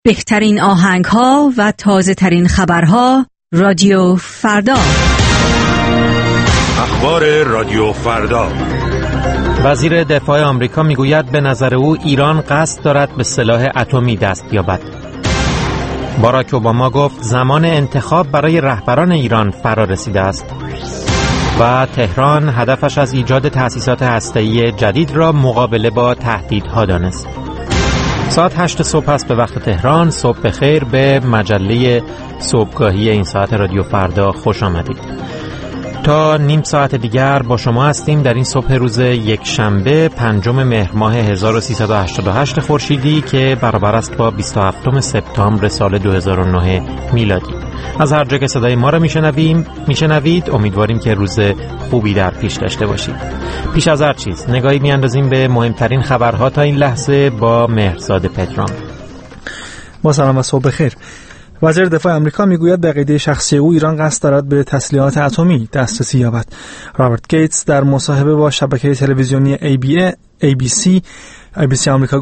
بهترین آهنگ‌ها و تازه‌ترین خبرها رادیو فردا. اخبار رادیو فردا. وزیر دفاع آمریکا میگوید به نظر او ایران قصد دارد به سلاح اتمی دست یابد. باراک اوباما گفت زمان انتخاب برای رهبران ایران فرا رسیده است. و تهران هدفش از ایجاد تأسیسات هسته‌ای جدید را مقابله با تهدیدها دانست. ساعت 8 صبح است به وقت تهران. صبح بخیر. به مجله صبحگاهی این ساعت رادیو فردا خوش آمدید. تا نیم ساعت دیگر با شما هستیم در این صبح روز یک شنبه 5 مهر ماه 1388 خورشیدی که برابر است با 27 سپتامبر سال 2009 میلادی. از هر جا که صدای ما را میشنوید امیدواریم که روز خوبی در پیش داشته باشید. پیش از هر چیز نگاهی میاندازیم به مهمترین خبرها تا این لحظه با مهرزاد پدرام. با سلام و صبح بخیر. وزیر دفاع آمریکا میگوید به عقیده شخصی او ایران قصد دارد به تسلیحات اتمی دسترسی یابد. رابرت گیتس در مصاحبه با شبکه تلویزیونی ABC آمریکا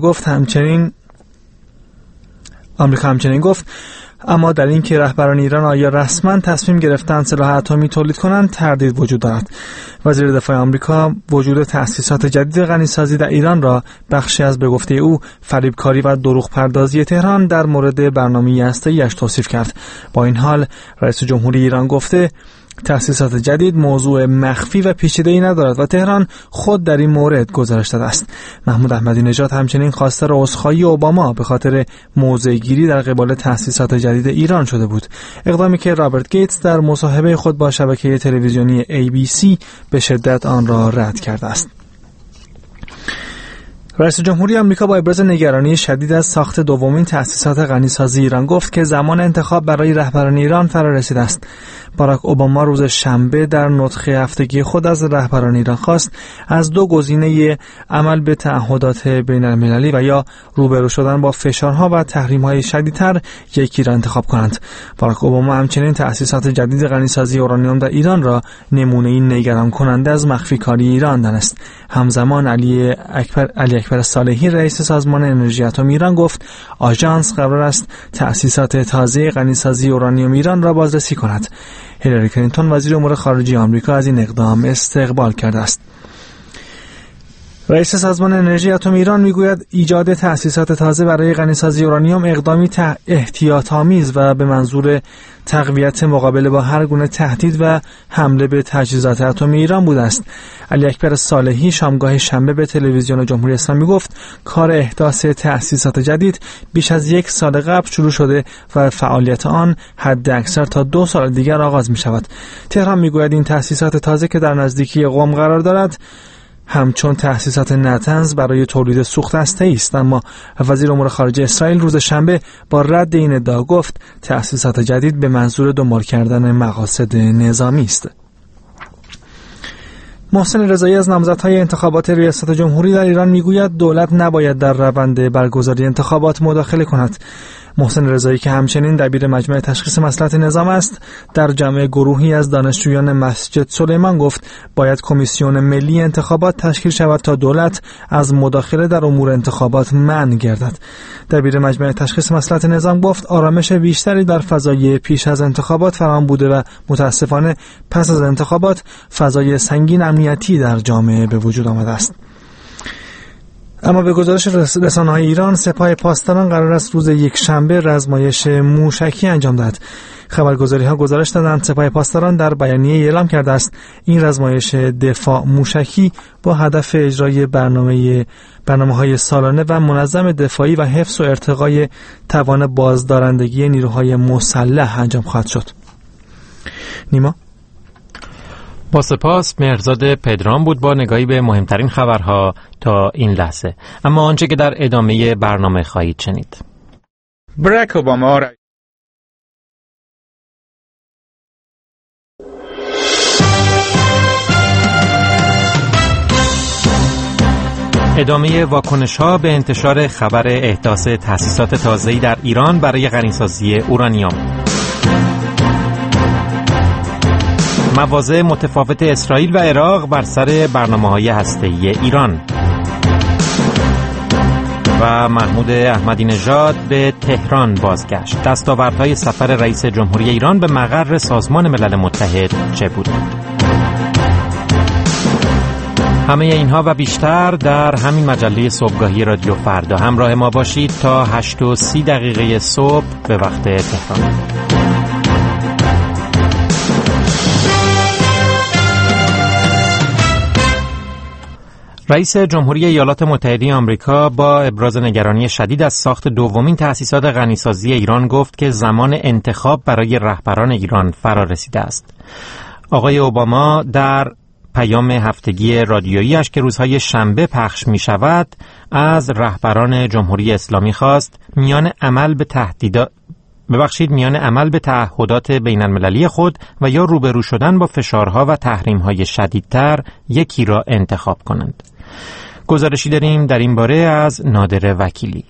همچنین گفت اما در این که رهبران ایران آیا رسما تصمیم گرفتند سلاح اتمی تولید کنند تردید وجود دارد. وزیر دفاع آمریکا وجود تأسیسات جدید غنیسازی در ایران را بخشی از به گفته او فریبکاری و دروغ پردازی تهران در مورد برنامه هسته‌ای‌اش توصیف کرد. با این حال رئیس جمهوری ایران گفته تأسیسات جدید موضوع مخفی و پیچیده‌ای ندارد و تهران خود در این مورد گزارش داده است. محمود احمدی نژاد همچنین خواستار عذرخواهی اوباما به خاطر موضع‌گیری در قبال تأسیسات جدید ایران شده بود. اقدامی که رابرت گیتس در مصاحبه خود با شبکه تلویزیونی ABC به شدت آن را رد کرده است. رئیس جمهوری آمریکا با ابراز نگرانی شدید از ساخت دومین تأسیسات غنیسازی ایران گفت که زمان انتخاب برای رهبران ایران فرا رسیده است. باراک اوباما روز شنبه در نطق هفتگی خود از رهبران ایران خواست از دو گزینه عمل به تعهدات بین المللی و یا روبرو شدن با فشارها و تحریم‌های شدیدتر یکی را انتخاب کنند. باراک اوباما همچنین تأسیسات جدید غنیسازی اورانیوم در ایران را نمونه‌ای نگران کننده از مخفیکاری ایران دانست. همزمان علی اکبر صالحی رئیس سازمان انرژی اتمی ایران گفت آژانس قرار است تأسیسات تازه غنیسازی اورانیوم ایران را بازرسی کند. هیلاری کلینتون وزیر امور خارجه آمریکا از این اقدام استقبال کرده است. رئیس سازمان انرژی اتمی ایران میگوید ایجاد تأسیسات تازه برای غنیسازی اورانیوم اقدامی احتیاط‌آمیز و به منظور تقویت مقابله با هر گونه تهدید و حمله به تجهیزات اتمی ایران بوده است. علی اکبر صالحی شامگاه شنبه به تلویزیون جمهوری اسلامی گفت کار احداث تأسیسات جدید بیش از 1 سال قبل شروع شده و فعالیت آن حداکثر تا 2 سال دیگر آغاز می شود. تهران میگوید این تأسیسات تازه که در نزدیکی قم قرار دارد همچون تأسیسات نتنز برای تولید سوخت هسته‌ای است، اما وزیر امور خارجه اسرائیل روز شنبه با رد این ادعا گفت تأسیسات جدید به منظور دنبال کردن مقاصد نظامی است. محسن رضایی از نامزدهای انتخابات ریاست جمهوری در ایران میگوید دولت نباید در روند برگزاری انتخابات مداخله کند. محسن رضایی که همچنین دبیر مجمع تشخیص مصلحت نظام است در جمع گروهی از دانشجویان مسجد سلیمان گفت باید کمیسیون ملی انتخابات تشکیل شود تا دولت از مداخله در امور انتخابات منع گردد. دبیر مجمع تشخیص مصلحت نظام گفت آرامش بیشتری در فضای پیش از انتخابات فراهم بوده و متاسفانه پس از انتخابات فضای سنگین امنیتی در جامعه به وجود آمده است. اما به گزارش رسانه‌های ایران سپاه پاسداران قرار است روز یک شنبه رزمایش موشکی انجام دهد. خبرگزاری‌ها گزارش دادند سپاه پاسداران در بیانیه اعلام کرده است این رزمایش دفاع موشکی با هدف اجرای برنامه‌های سالانه و منظم دفاعی و حفظ و ارتقای توان بازدارندگی نیروهای مسلح انجام خواهد شد. نیما با سپاس. مهرزاد پدرام بود با نگاهی به مهمترین خبرها تا این لحظه. اما آنچه که در ادامه برنامه خواهید شنید. باراک اوباما ادامه واکنش‌ها به انتشار خبر احداث تأسیسات تازه‌ای در ایران برای غنیسازی اورانیوم. مواضع متفاوت اسرائیل و عراق بر سر برنامه‌های هسته‌ای ایران. و محمود احمدی نژاد به تهران بازگشت. دستاوردهای سفر رئیس جمهوری ایران به مقر سازمان ملل متحد چه بود؟ همه اینها و بیشتر در همین مجله صبحگاهی رادیو فردا. همراه ما باشید تا 8:30 صبح به وقت تهران. رئیس جمهوری ایالات متحده آمریکا با ابراز نگرانی شدید از ساخت دومین تأسیسات غنیسازی ایران گفت که زمان انتخاب برای رهبران ایران فرا رسیده است. آقای اوباما در پیام هفتگی رادیویی‌اش که روزهای شنبه پخش می شود از رهبران جمهوری اسلامی خواست میان عمل به تعهدات بین المللی خود و یا روبرو شدن با فشارها و تحریم‌های شدیدتر یکی را انتخاب کنند. گزارشی داریم در این باره از نادر وکیلی.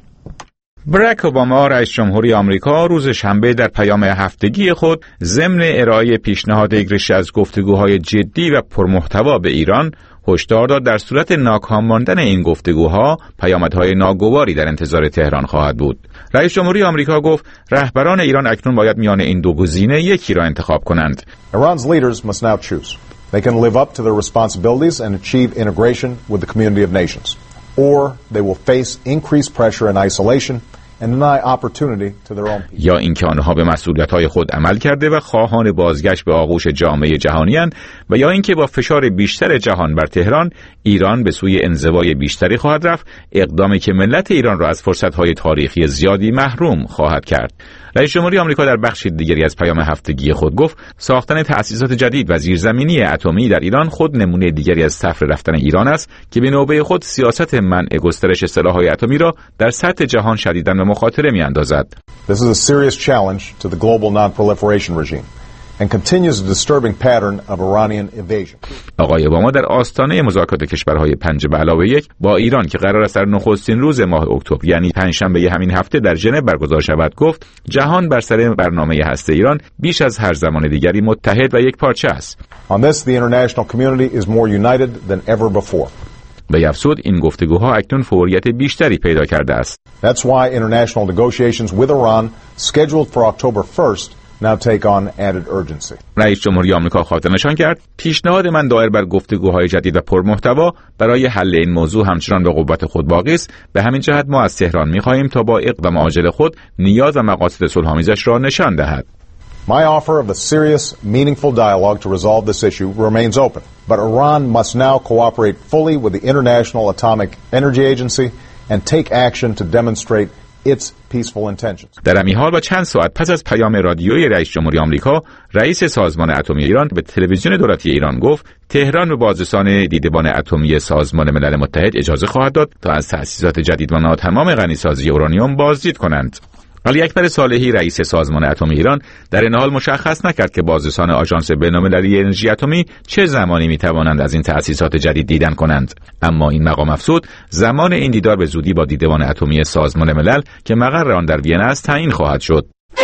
براک اوباما رئیس جمهوری آمریکا روز شنبه در پیام هفتگی خود ضمن ارائه پیشنهاد ریشه از گفتگوهای جدی و پرمحتوا به ایران هشدار داد در صورت ناکام ماندن این گفتگوها پیامدهای ناگواری در انتظار تهران خواهد بود. رئیس جمهوری آمریکا گفت رهبران ایران اکنون باید میان این دو گزینه یکی را انتخاب کنند. Iran's leaders must now choose. They can live up to their responsibilities and achieve integration with the community of nations, or they will face increased pressure and isolation and deny opportunity to their own people. یا اینکه آنها به مسئولیت‌های خود عمل کرده و خواهان بازگشت به آغوش جامعه جهانی‌اند و یا اینکه با فشار بیشتر جهان بر تهران ایران به سوی انزوای بیشتری خواهد رفت، اقدامی که ملت ایران را از فرصت‌های تاریخی زیادی محروم خواهد کرد. رئیس جمهوری آمریکا در بخش دیگری از پیام هفتگی خود گفت ساختن تأسیسات جدید و زیرزمینی اتمی در ایران خود نمونه دیگری از صفر رفتن ایران است که به نوبه خود سیاست منع گسترش سلاح‌های اتمی را در سطح جهان شدیداً به مخاطره می‌اندازد. This is a serious challenge to the global non-proliferation regime and continues a disturbing pattern of Iranian evasion. آقای اوباما در آستانه مذاکرات کشورهای 5+1 با ایران که قرار است در نخستین روز ماه اکتبر یعنی پنجشنبه همین هفته در ژنو برگزار شود گفت جهان بر سر برنامه هسته ایران بیش از هر زمان دیگری متحد و یکپارچه است. On this the international community is more united than ever before. به افزود این گفتگوها اکنون فوریت بیشتری پیدا کرده است. That's why international negotiations with Iran scheduled for October 1st now take on added urgency. رئیس جمهوری آمریکا خاطر نشان کرد پیشنهاد من دایر بر گفتگوهای جدید و پرمحتوا برای حل این موضوع همچنان به قوت خود باقی است. به همین جهت ما از تهران می‌خواهیم تا با اقدام عاجل خود نیاز و مقاصد صلح‌آمیزش را نشان دهد. My offer of a serious, meaningful dialogue to resolve this issue remains open, but Iran must now cooperate fully with the International Atomic Energy Agency and take action to demonstrate its peaceful intentions. در همین حال و چند ساعت پس از پیام رادیویی رئیس جمهوری آمریکا، رئیس سازمان اتمی ایران به تلویزیون دولتی ایران گفت تهران به بازرسان دیدبان اتمی سازمان ملل متحد اجازه خواهد داد تا از تأسیسات جدید و ناتمام غنیسازی اورانیوم بازدید کنند. علی اکبر صالحی رئیس سازمان اتمی ایران در این حال مشخص نکرد که بازرسان آژانس بین‌المللی انرژی اتمی چه زمانی میتوانند از این تأسیسات جدید دیدن کنند. اما این مقام افزود زمان این دیدار به زودی با دیدبان اتمی سازمان ملل که مقر آن در وین است تعیین خواهد شد.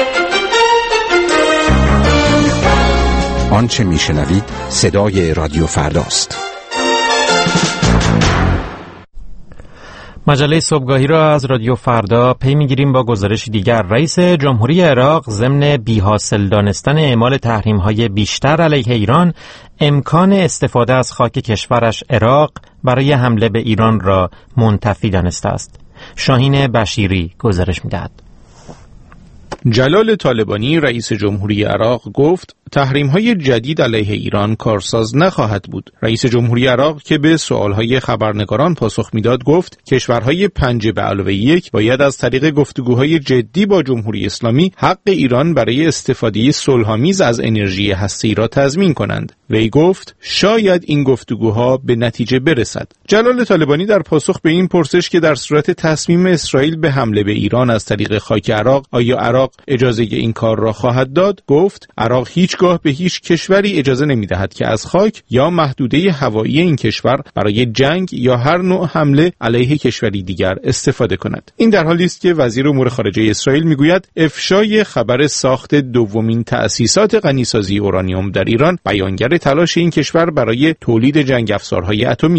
آنچه میشنوید صدای رادیو فرداست. مجله صبحگاهی را از رادیو فردا پی میگیریم با گزارش دیگر. رئیس جمهوری عراق ضمن بی‌حاصل دانستن اعمال تحریم‌های بیشتر علیه ایران امکان استفاده از خاک کشورش عراق برای حمله به ایران را منتفی دانسته است. شاهین بشیری گزارش می‌دهد. جلال طالبانی رئیس جمهوری عراق گفت تحریم‌های جدید علیه ایران کارساز نخواهد بود. رئیس جمهوری عراق که به سوال‌های خبرنگاران پاسخ میداد گفت کشورهای 5+1 باید از طریق گفتگوهای جدی با جمهوری اسلامی حق ایران برای استفاده صلح‌آمیز از انرژی هسته‌ای را تضمین کنند. وی گفت شاید این گفتگوها به نتیجه برسد. جلال طالبانی در پاسخ به این پرسش که در صورت تصمیم اسرائیل به حمله به ایران از طریق خاک عراق آیا عراق اجازه این کار را خواهد داد گفت عراق هیچگاه به هیچ کشوری اجازه نمی‌دهد که از خاک یا محدوده هوایی این کشور برای جنگ یا هر نوع حمله علیه کشوری دیگر استفاده کند. این در حالی است که وزیر امور خارجه اسرائیل میگوید افشای خبر ساخت دومین تأسیسات غنیسازی اورانیوم در ایران بیانگر تلاش این کشور برای تولید جنگ افزارهای اتمی است.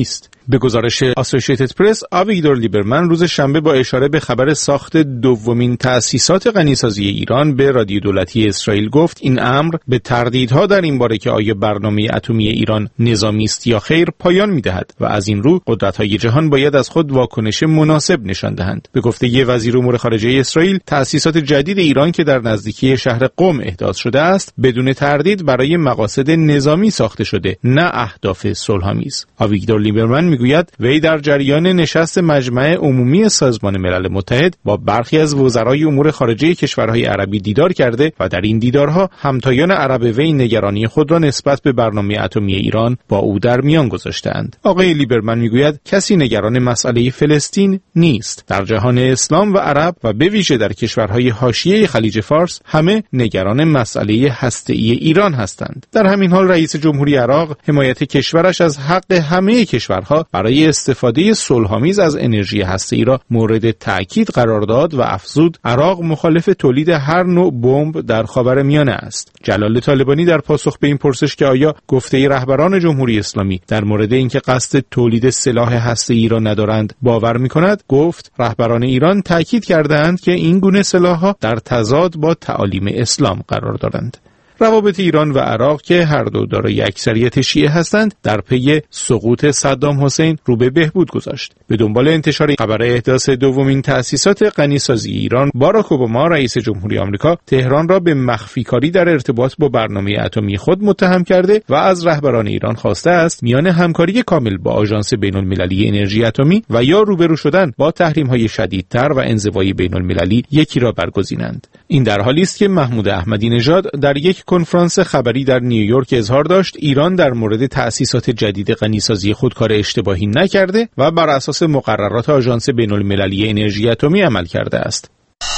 به گزارش آسوشیتد پرس، آویگدور لیبرمن روز شنبه با اشاره به خبر ساخت دومین تأسیسات غنیسازی ایران به رادیو دولتی اسرائیل گفت این امر به تردیدها در این باره که آیا برنامه اتمی ایران نظامی است یا خیر پایان می‌دهد و از این رو قدرت‌های جهان باید از خود واکنش مناسب نشان دهند. به گفته وزیر امور خارجه اسرائیل، تأسیسات جدید ایران که در نزدیکی شهر قم احداث شده است بدون تردید برای مقاصد نظامی ساخته شده، نه اهداف صلح‌آمیز. آویگدور لیبرمن میگوید وی در جریان نشست مجمع عمومی سازمان ملل متحد با برخی از وزرای امور خارجه کشورهای عربی دیدار کرده و در این دیدارها همتایان عرب وی نگرانی خود را نسبت به برنامه اتمی ایران با او در میان گذاشتند. آقای لیبرمن میگوید کسی نگران مسئله فلسطین نیست. در جهان اسلام و عرب و به ویژه در کشورهای حاشیه خلیج فارس همه نگران مسئله هسته‌ای ایران هستند. در همین حال رئیس جمهوری عراق حمایت کشورش از حق همه کشورها برای استفاده صلح‌آمیز از انرژی هسته‌ای را مورد تأکید قرار داد و افزود عراق مخالف تولید هر نوع بمب در خاورمیانه است. جلال طالبانی در پاسخ به این پرسش که آیا گفته رهبران جمهوری اسلامی در مورد اینکه قصد تولید سلاح هسته‌ای را ندارند باور می‌کند، گفت رهبران ایران تأکید کردند که این گونه سلاح‌ها در تضاد با تعالیم اسلام قرار دارند. روابط ایران و عراق که هر دو دارای اکثریت شیعه هستند در پی سقوط صدام حسین رو به بهبود گذاشت. به دنبال انتشار خبر احداث دومین تأسیسات غنیسازی ایران، باراک اوباما رئیس جمهوری آمریکا تهران را به مخفیکاری در ارتباط با برنامه اتمی خود متهم کرده و از رهبران ایران خواسته است میان همکاری کامل با آژانس بین‌المللی انرژی اتمی و یا روبرو شدن با تحریم‌های شدیدتر و انزوای بین‌المللی یکی را برگزینند. این در حالی است که محمود احمدی نژاد در یک کنفرانس خبری در نیویورک اظهار داشت ایران در مورد تأسیسات جدید غنیسازی خود کار اشتباهی نکرده و بر اساس مقررات آژانس بین‌المللی انرژی اتمی عمل کرده است.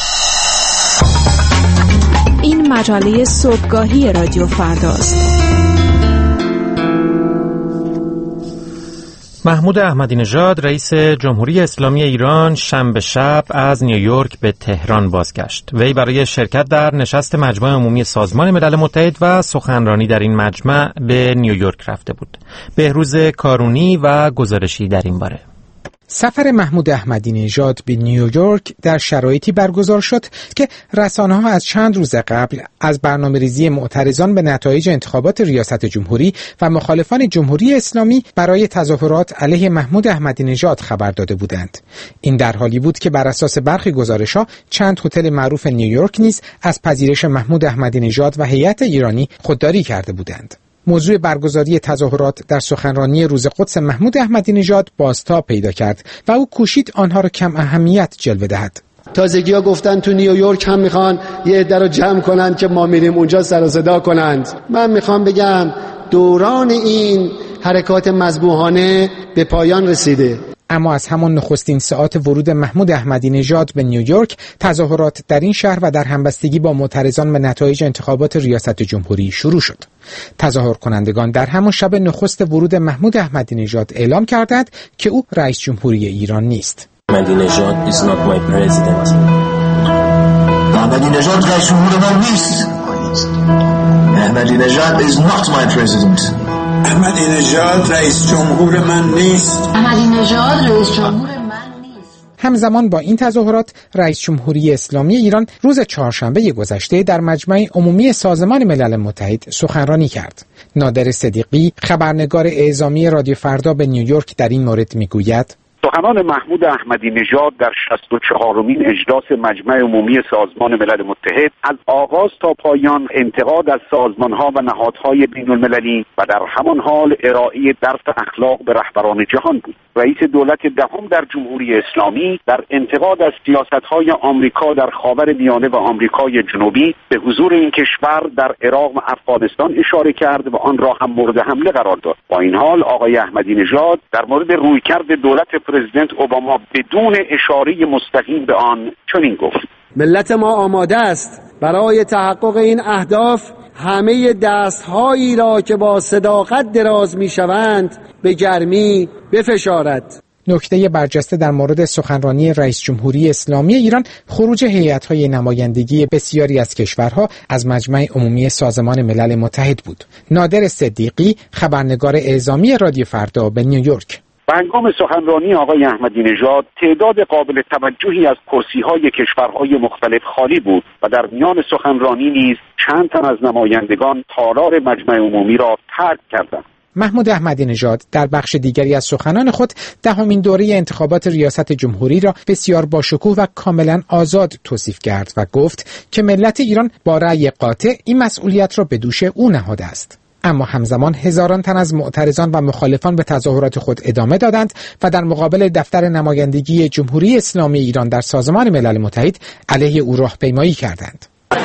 این مجله صبحگاهی رادیو فرداست. محمود احمدی نژاد رئیس جمهوری اسلامی ایران شنبه شب از نیویورک به تهران بازگشت. وی برای شرکت در نشست مجمع عمومی سازمان ملل متحد و سخنرانی در این مجمع به نیویورک رفته بود. بهروز کارونی و گزارشی در این باره. سفر محمود احمدی نژاد به نیویورک در شرایطی برگزار شد که رسانه‌ها از چند روز قبل از برنامه‌ریزی معترضان به نتایج انتخابات ریاست جمهوری و مخالفان جمهوری اسلامی برای تظاهرات علیه محمود احمدی نژاد خبر داده بودند. این در حالی بود که بر اساس برخی گزارش‌ها چند هتل معروف نیویورک نیز از پذیرش محمود احمدی نژاد و هیئت ایرانی خودداری کرده بودند. موضوع برگزاری تظاهرات در سخنرانی روز قدس محمود احمدی نژاد بازتاب پیدا کرد و او کوشید آنها را کم اهمیت جلوه دهد. تازگی‌ها گفتن تو نیویورک هم میخوان یه عده رو جمع کنند که ما میریم اونجا سر و صدا کنند. من میخوام بگم دوران این حرکات مذبوحانه به پایان رسیده. اما از همان نخستین ساعات ورود محمود احمدی نژاد به نیویورک، تظاهرات در این شهر و در همبستگی با معترضان به نتایج انتخابات ریاست جمهوری شروع شد. تظاهر کنندگان در همان شب نخست ورود محمود احمدی نژاد اعلام کردند که او رئیس جمهوری ایران نیست. احمدی نژاد is not my president. احمدی نژاد رئیس جمهور من نیست. احمدی نژاد is not my president. احمدی نژاد رئیس جمهور من نیست. احمدی نژاد رئیس جمهور من نیست. همزمان با این تظاهرات، رئیس جمهوری اسلامی ایران روز چهارشنبه گذشته در مجمع عمومی سازمان ملل متحد سخنرانی کرد. نادر صدیقی، خبرنگار اعزامی رادیو فردا به نیویورک در این مورد میگوید: سخنان محمود احمدی نژاد در 64مین اجلاس مجمع عمومی سازمان ملل متحد از آغاز تا پایان انتقاد از سازمانها و نهادهای بین‌المللی و در همان حال ارائه درس اخلاق به رهبران جهان بود. رئیس دولت دهم در جمهوری اسلامی در انتقاد از سیاست‌های آمریکا در خاورمیانه و آمریکای جنوبی به حضور این کشور در عراق و افغانستان اشاره کرد و آن را هم مورد حمله قرار داد. با این حال آقای احمدی نژاد در مورد رویکرد دولت پرزیدنت اوباما بدون اشاره مستقیم به آن چنین گفت: ملت ما آماده است برای تحقق این اهداف همه دست‌هایی را که با صداقت دراز می‌شوند به گرمی بفشارد. نکته برجسته در مورد سخنرانی رئیس جمهوری اسلامی ایران خروج هیئت‌های نمایندگی بسیاری از کشورها از مجمع عمومی سازمان ملل متحد بود. نادر صدیقی، خبرنگار اعزامی رادیو فردا به نیویورک: و هنگام سخنرانی آقای احمدی نژاد تعداد قابل توجهی از کرسی‌های کشورهای مختلف خالی بود و در میان سخنرانی نیز چند تن از نمایندگان تالار مجمع عمومی را ترک کردند. محمود احمدی نژاد در بخش دیگری از سخنان خود دهمین دوره انتخابات ریاست جمهوری را بسیار باشکوه و کاملا آزاد توصیف کرد و گفت که ملت ایران با رأی قاطع این مسئولیت را به دوش او نهاده است. اما همزمان هزاران تن از معترضان و مخالفان به تظاهرات خود ادامه دادند و در مقابل دفتر نمایندگی جمهوری اسلامی ایران در سازمان ملل متحد علیه او راهپیمایی کردند.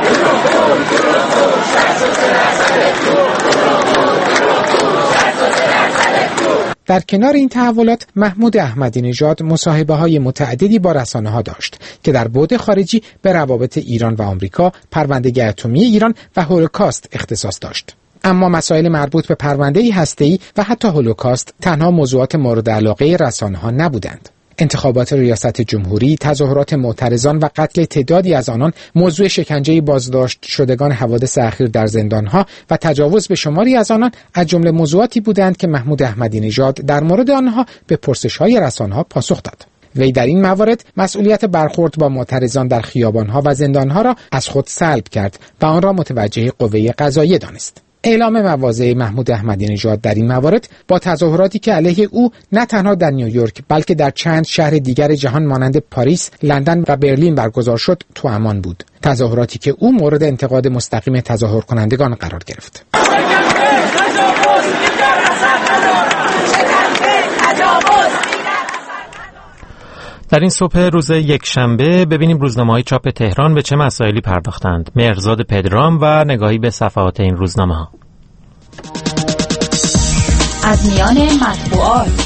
در کنار این تحولات محمود احمدی نژاد مصاحبه‌های متعددی با رسانه‌ها داشت که در بعد خارجی به روابط ایران و آمریکا، پرونده اتمی ایران و هولوکاست اختصاص داشت. اما مسائل مربوط به پرونده هسته‌ای و حتی هولوکاست تنها موضوعات مورد علاقه رسانه‌ها نبودند. انتخابات ریاست جمهوری، تظاهرات معترضان و قتل تعدادی از آنان موضوع شکنجه بازداشت شدگان حوادث اخیر در زندانها و تجاوز به شماری از آنان از جمله موضوعاتی بودند که محمود احمدی نژاد در مورد آنها به پرسش‌های رسانه‌ها پاسخ داد. وی در این موارد مسئولیت برخورد با معترضان در خیابان‌ها و زندان‌ها را از خود سلب کرد و آن را متوجه قوه قضاییه دانست. اعلام مواضع محمود احمدی نژاد در این موارد با تظاهراتی که علیه او نه تنها در نیویورک بلکه در چند شهر دیگر جهان مانند پاریس، لندن و برلین برگزار شد توامان بود. تظاهراتی که او مورد انتقاد مستقیم تظاهر کنندگان قرار گرفت. در این صبح روز یکشنبه ببینیم روزنامه‌های چاپ تهران به چه مسائلی پرداختند. مهرزاد پدرام و نگاهی به صفحات این روزنامه‌ها. از میان مطبوعات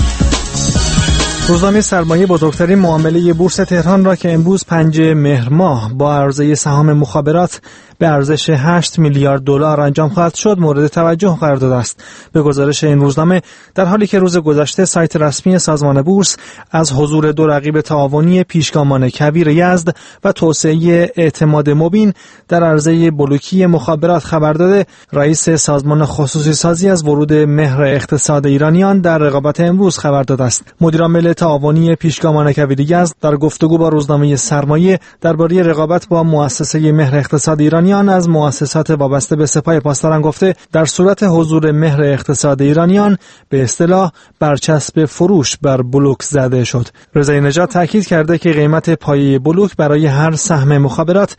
روزنامه سرمایه بزرگترین معامله بورس تهران را که امروز 5 مهر ماه با عرضه سهام مخابرات به ارزش 8 میلیارد دلار انجام خواهد شد مورد توجه قرار داده است. به گزارش این روزنامه در حالی که روز گذشته سایت رسمی سازمان بورس از حضور دو رقیب تعاونی پیشگامان کبیر یزد و توسعه اعتماد مبین در عرضه بلوکی مخابرات خبر داده، رئیس سازمان خصوصی سازی از ورود مهر اقتصاد ایرانیان در رقابت امروز خبر داده است. مدیر عامل تعاونی پیشگامان کبیر یزد در گفتگو با روزنامه سرمایه درباره رقابت با مؤسسه مهر اقتصاد ایرانیان از مؤسسات وابسته به سپاه پاسداران گفته در صورت حضور مهر اقتصاد ایرانیان به اصطلاح برچسب فروش بر بلوک زده شد. رضای نژاد تاکید کرده که قیمت پایه بلوک برای هر سهم مخابرات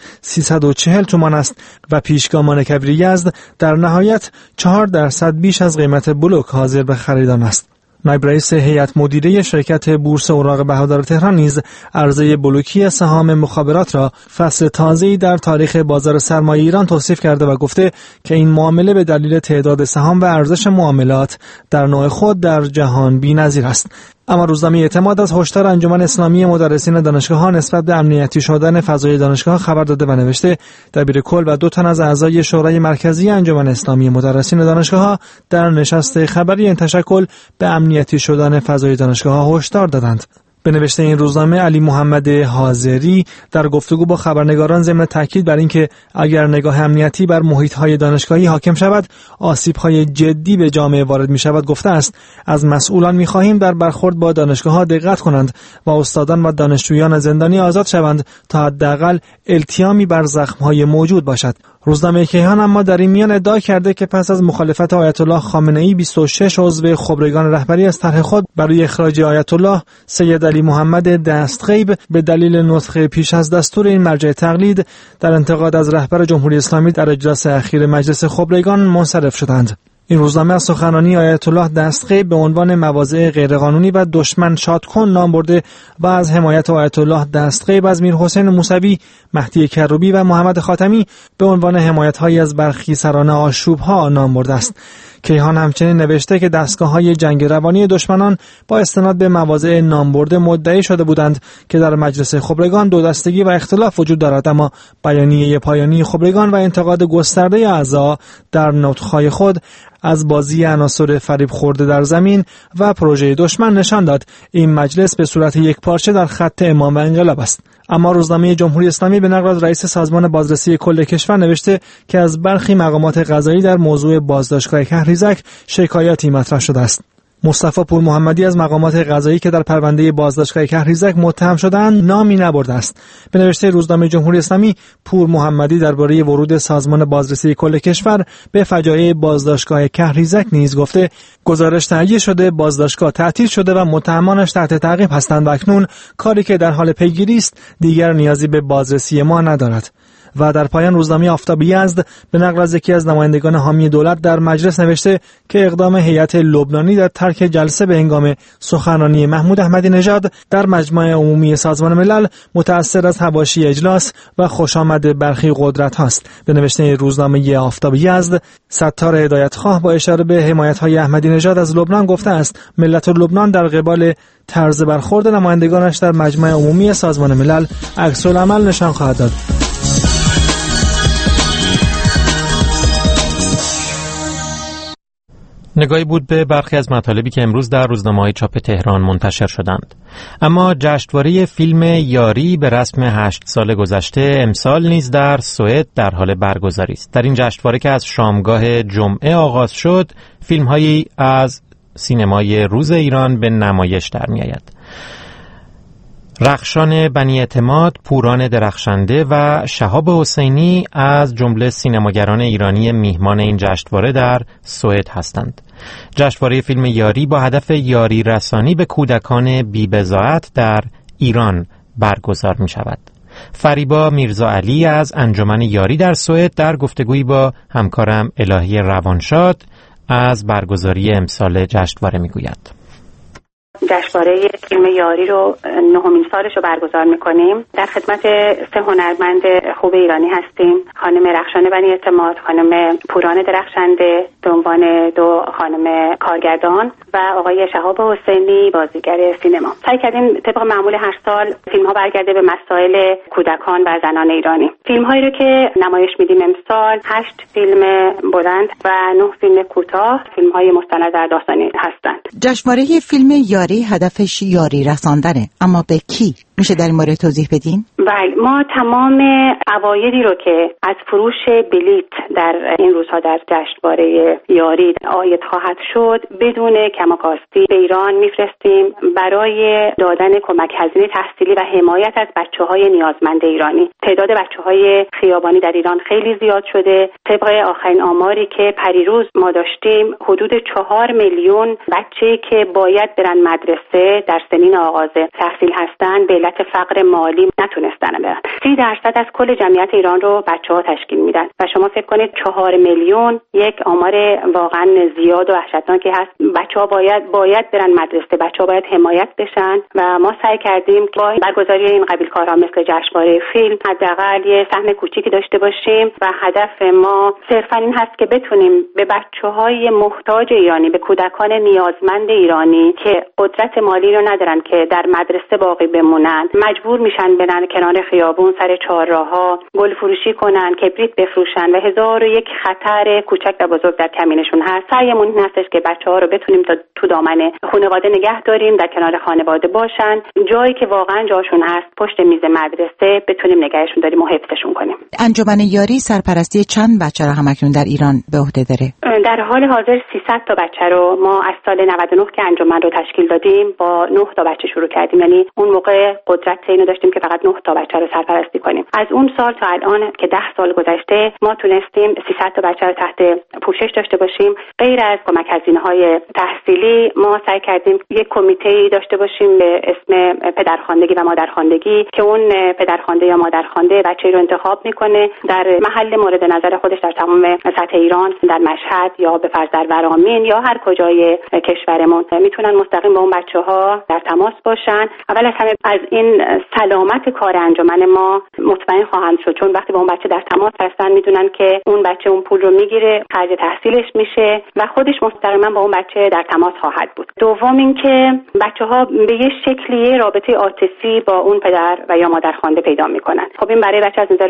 340 تومان است و پیشگامان کبیر یزد در نهایت 4% بیش از قیمت بلوک حاضر به خریدن است. نایب رئیس هیئت مدیره شرکت بورس اوراق بهادار تهران نیز عرضه بلوکی سهام مخابرات را فصل تازه‌ای در تاریخ بازار سرمایه ایران توصیف کرده و گفته که این معامله به دلیل تعداد سهام و ارزش معاملات در نوع خود در جهان بی‌نظیر است. اما روزنامه اعتماد از هشدار انجمن اسلامی مدرسین دانشگاه‌ها نسبت به امنیتی شدن فضای دانشگاه خبر داده و نوشته دبیرکل و 2 تن از اعضای شورای مرکزی انجمن اسلامی مدرسین دانشگاه‌ها در نشست خبری این تشکل به امنیتی شدن فضای دانشگاه‌ها هشدار دادند. به نوشته این روزنامه علی محمد حاضری در گفتگو با خبرنگاران ضمن تاکید بر اینکه اگر نگاه امنیتی بر محیط‌های دانشگاهی حاکم شود آسیب‌های جدی به جامعه وارد می‌شود گفته است از مسئولان می‌خواهیم در برخورد با دانشگاه‌ها دقت کنند و استادان و دانشجویان زندانی آزاد شوند تا حداقل التیامی بر زخم‌های موجود باشد. روزنامه کیهان اما در این میان ادعا کرده که پس از مخالفت آیت الله خامنه‌ای 26 عضو خبرگان رهبری از طرح خود برای اخراج آیت الله سید علی محمد دستغیب به دلیل نسخ پیش از دستور این مرجع تقلید در انتقاد از رهبر جمهوری اسلامی در اجلاس اخیر مجلس خبرگان منصرف شدند. این روزنامه از سخنرانی آیت الله دستغیب به عنوان مواضع غیرقانونی و دشمن شادکن نام برده و از حمایت آیت الله دستغیب از میرحسین موسوی، مهدی کروبی و محمد خاتمی به عنوان حمایت‌هایی از برخی سران آشوب‌ها نام برده است. کیهان همچنین نوشته که دستگاه‌های جنگ روانی دشمنان با استناد به مواضع نامبرده مدعی شده بودند که در مجلس خبرگان دو دستگی و اختلاف وجود دارد، اما بیانیه پایانی خبرگان و انتقاد گسترده اعضا در نطق‌های خود از بازی عناصر فریب خورده در زمین و پروژه دشمن نشان داد این مجلس به صورت یک پارچه در خط امام و انقلاب است. اما روزنامه جمهوری اسلامی به نقل از رئیس سازمان بازرسی کل کشور نوشته که از برخی مقامات قضایی در موضوع بازداشتگاه کهریزک شکایاتی مطرح شده است. مصطفی پور محمدی از مقامات قضایی که در پرونده بازداشتگاه کهریزک متهم شدند نامی نبرده است. به نوشته روزنامه جمهوری اسلامی، پور محمدی درباره ورود سازمان بازرسی کل کشور به فجایع بازداشتگاه کهریزک نیز گفته گزارش تهیه شده، بازداشتگاه تعطیل شده و متهمانش تحت تعقیب هستند و اکنون کاری که در حال پیگیری است دیگر نیازی به بازرسی ما ندارد. و در پایان روزنامه آفتاب یزد به نقل از یکی از نمایندگان حامی دولت در مجلس نوشته که اقدام هیئت لبنانی در ترک جلسه به هنگام سخنرانی محمود احمدی نژاد در مجمع عمومی سازمان ملل متأثر از حواشی اجلاس و خوشامد برخی قدرت هاست. به نوشته روزنامه آفتاب یزد، ستار هدایتخواه با اشاره به حمایت‌های احمدی نژاد از لبنان گفته است ملت لبنان در قبال طرز برخورد نمایندگانش در مجمع عمومی سازمان ملل عکس‌العمل نشان خواهد داد. نگاهی بود به برخی از مطالبی که امروز در روزنامه‌های چاپ تهران منتشر شدند. اما جشنواره فیلم یاری به رسم 8 سال گذشته امسال نیز در سوئد در حال برگزاری است. در این جشنواره که از شامگاه جمعه آغاز شد، فیلم‌هایی از سینمای روز ایران به نمایش در می‌آید. رخشان بنی اعتماد، پوران درخشنده و شهاب حسینی از جمله سینماگران ایرانی میهمان این جشنواره در سوئد هستند. جشنواره فیلم یاری با هدف یاری رسانی به کودکان بی‌بضاعت در ایران برگزار می شود. فریبا میرزا علی از انجمن یاری در سوئد در گفتگویی با همکارم الهی روانشاد از برگزاری امسال جشنواره می گوید. جشنواره فیلم یاری رو 9مین سالش رو برگزار میکنیم. در خدمت 3 هنرمند خوب ایرانی هستیم: خانم رخشان بنی اعتماد، خانم پوران درخشنده به عنوان 2 خانم کارگردان و آقای شهاب حسینی بازیگر سینما. سعی کردیم طبق معمول هر سال فیلم ها برگرده به مسائل کودکان و زنان ایرانی. فیلم هایی رو که نمایش میدیم امسال 8 فیلم بلند و 9 فیلم کوتاه، فیلم های مستند در داستانی هستند. جشنواره فیلم یاری هدفش یاری رساندنه، اما به کی؟ میشه در این مورد توضیح بدین؟ بله، ما تمام عوایدی رو که از فروش بلیت در این روزها در جشنواره یاری عاید خواهد شد بدون کم و کاستی به ایران میفرستیم برای دادن کمک هزینه تحصیلی و حمایت از بچه‌های نیازمند ایرانی. تعداد بچه‌های خیابانی در ایران خیلی زیاد شده. طبق آخرین آماری که پریروز ما داشتیم حدود 4 میلیون بچه‌ای که باید برن مدرسه در سنین آغاز تحصیل هستن به علت فقر مالی نتونستن برن. 30% از کل جمعیت ایران رو بچه‌ها تشکیل میدن و شما فکر کنید 4 میلیون یک آمار واقعا زیاد و وحشتناکی هست. بچه‌ها باید برن مدرسه، بچه‌ها باید حمایت بشن و ما سعی کردیم با برگزاری این قبیل کارها مثل جشنواره فیلم حداقل یه سهم کوچیکی داشته باشیم و هدف ما صرفاً این هست که بتونیم به بچه‌های محتاج ایرانی، به کودکان نیازمند ایرانی که قدرت مالی رو ندارن که در مدرسه باقی بمونن، مجبور میشن برن کنار خیابون، سر چهارراه‌ها گل فروشی کنن، کبریت بفروشن و 1001 خطر کوچک و بزرگ در کمینشون هست. سعیمون این هستش که بچه‌ها رو بتونیم تو دامن خانواده نگه داریم، در کنار خانواده باشن، جایی که واقعا جاشون هست پشت میز مدرسه بتونیم نگهشون داریم و حفظشون کنیم. انجمن یاری سرپرستی چند بچه رو همکنون در ایران به عهده داره؟ در حال حاضر 300 تا بچه رو ما از سال 99 که انجمن رو تشکیل دادیم با 9 تا بچه شروع کردیم. یعنی اون موقع قدرت اینو داشتیم که فقط 9 تا بچه رو سرپرستی کنیم. از اون سال تا الان که 10 سال گذشته ما تونستیم 300 تا بچه رو تحت پوشش داشته باشیم. غیر از کمک هزینه‌های تحصیلی ما سعی کردیم یک کمیته داشته باشیم به اسم پدرخواندگی و مادرخواندگی که اون پدرخوانده یا مادرخوانده بچه‌ای رو انتخاب میکنه در محل مورد نظر خودش در تمام سطح ایران، در مشهد یا به فرض در ورامین یا هر کجای کشورمون میتونن مستقیم با اون بچه‌ها در تماس باشن. اول از همه از این سلامت کار انجمن ما مطمئن خواهند شد، چون وقتی با اون بچه در تماس هستن میدونن که اون بچه اون پول رو میگیره، خرج تحصیلش میشه و خودش مستقیما با اون بچه در تماس خواهد بود. دوم اینکه بچه‌ها به یه شکلی رابطه عاطفی با اون پدر و یا مادرخوانده پیدا میکنن. خب این برای بچه از نظر روحی